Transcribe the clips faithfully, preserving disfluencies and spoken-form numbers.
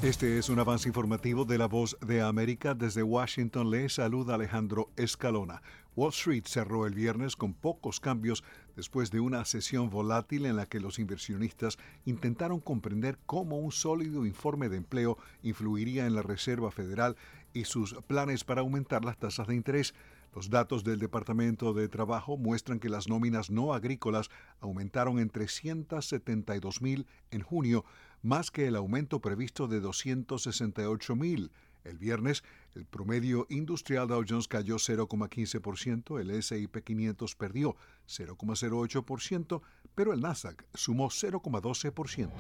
Este es un avance informativo de La Voz de América. Desde Washington le saluda Alejandro Escalona. Wall Street cerró el viernes con pocos cambios después de una sesión volátil en la que los inversionistas intentaron comprender cómo un sólido informe de empleo influiría en la Reserva Federal y sus planes para aumentar las tasas de interés. Los datos del Departamento de Trabajo muestran que las nóminas no agrícolas aumentaron en trescientos setenta y dos mil en junio, más que el aumento previsto de doscientos sesenta y ocho mil. El viernes, el promedio industrial Dow Jones cayó cero coma quince por ciento, el ese y pe quinientos perdió cero coma cero ocho por ciento, pero el Nasdaq sumó cero coma doce por ciento.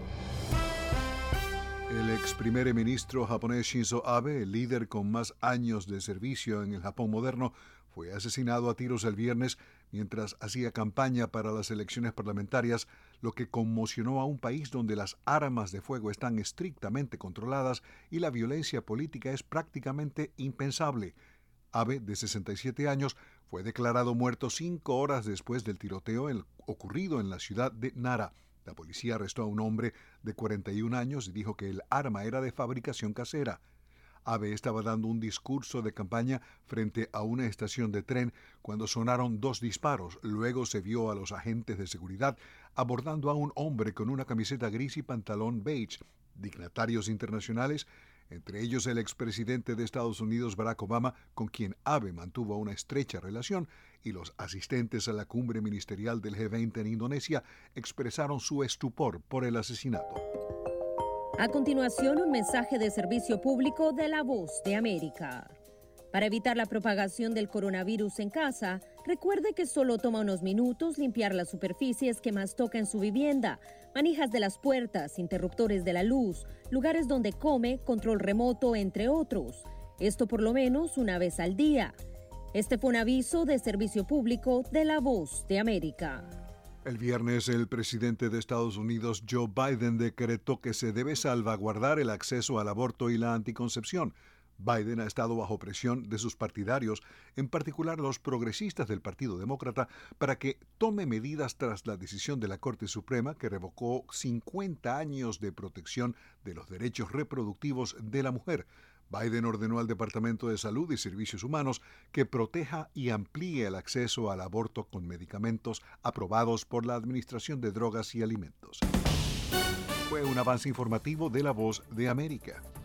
El ex primer ministro japonés Shinzo Abe, el líder con más años de servicio en el Japón moderno, fue asesinado a tiros el viernes mientras hacía campaña para las elecciones parlamentarias, lo que conmocionó a un país donde las armas de fuego están estrictamente controladas y la violencia política es prácticamente impensable. Abe, de sesenta y siete años, fue declarado muerto cinco horas después del tiroteo el, ocurrido en la ciudad de Nara. La policía arrestó a un hombre de cuarenta y un años y dijo que el arma era de fabricación casera. Abe estaba dando un discurso de campaña frente a una estación de tren cuando sonaron dos disparos. Luego se vio a los agentes de seguridad abordando a un hombre con una camiseta gris y pantalón beige. Dignatarios internacionales, entre ellos el expresidente de Estados Unidos Barack Obama, con quien Abe mantuvo una estrecha relación, y los asistentes a la cumbre ministerial del Ge veinte en Indonesia, expresaron su estupor por el asesinato. A continuación, un mensaje de servicio público de La Voz de América. Para evitar la propagación del coronavirus en casa, recuerde que solo toma unos minutos limpiar las superficies que más toca en su vivienda, manijas de las puertas, interruptores de la luz, lugares donde come, control remoto, entre otros. Esto por lo menos una vez al día. Este fue un aviso de servicio público de La Voz de América. El viernes, el presidente de Estados Unidos, Joe Biden, decretó que se debe salvaguardar el acceso al aborto y la anticoncepción. Biden ha estado bajo presión de sus partidarios, en particular los progresistas del Partido Demócrata, para que tome medidas tras la decisión de la Corte Suprema que revocó cincuenta años de protección de los derechos reproductivos de la mujer. Biden ordenó al Departamento de Salud y Servicios Humanos que proteja y amplíe el acceso al aborto con medicamentos aprobados por la Administración de Drogas y Alimentos. Fue un avance informativo de La Voz de América.